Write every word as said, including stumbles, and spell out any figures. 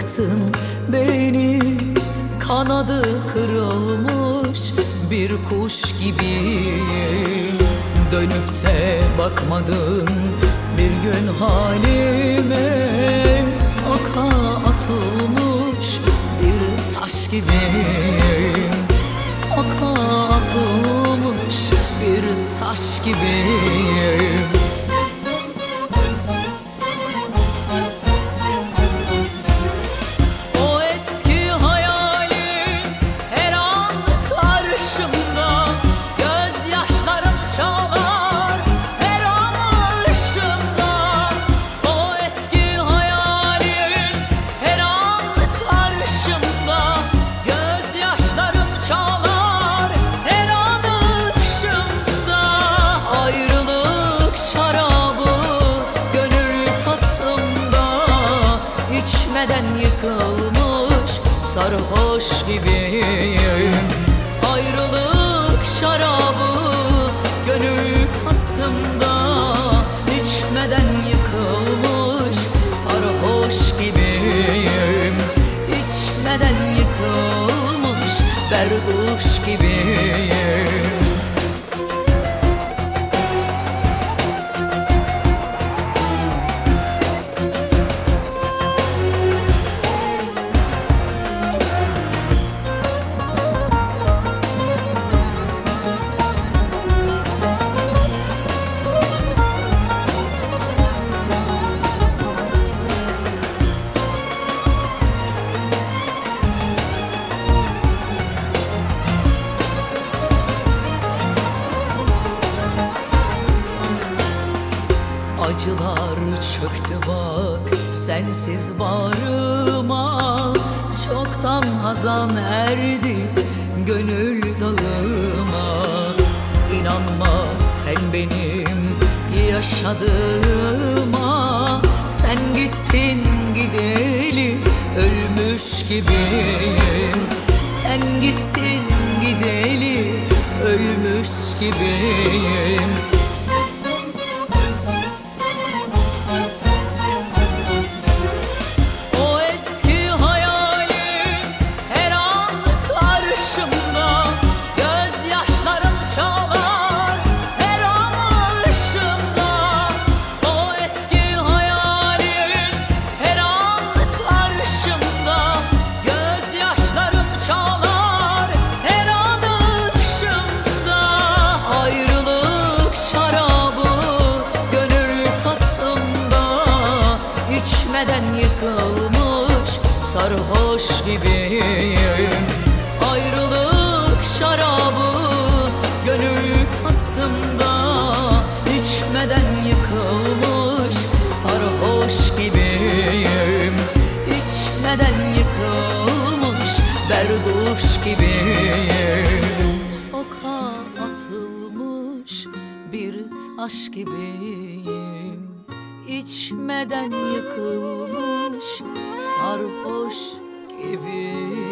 bıraktın beni, kanadı kırılmış bir kuş gibiyim. Dönüp de bakmadın bir gün halime, sokağa atılmış bir taş gibiyim. Sokağa atılmış bir taş gibiyim. İçmeden yıkılmış sarhoş gibiyim. Ayrılık şarabı gönül tasımda, İçmeden yıkılmış sarhoş gibiyim. İçmeden yıkılmış berduş gibiyim. Acılar çöktü bak sensiz bağrıma, çoktan hazan erdi gönül dağıma. İnanma sen benim yaşadığıma, sen gittin gideli ölmüş gibiyim. Sen gittin gideli ölmüş gibiyim. İçmeden yıkılmış sarhoş gibiyim. Ayrılık şarabı gönül tasımda, İçmeden yıkılmış sarhoş gibiyim. İçmeden yıkılmış berduş gibiyim. Sokağa atılmış bir taş gibiyim. İçmeden yıkılmış sarhoş gibi.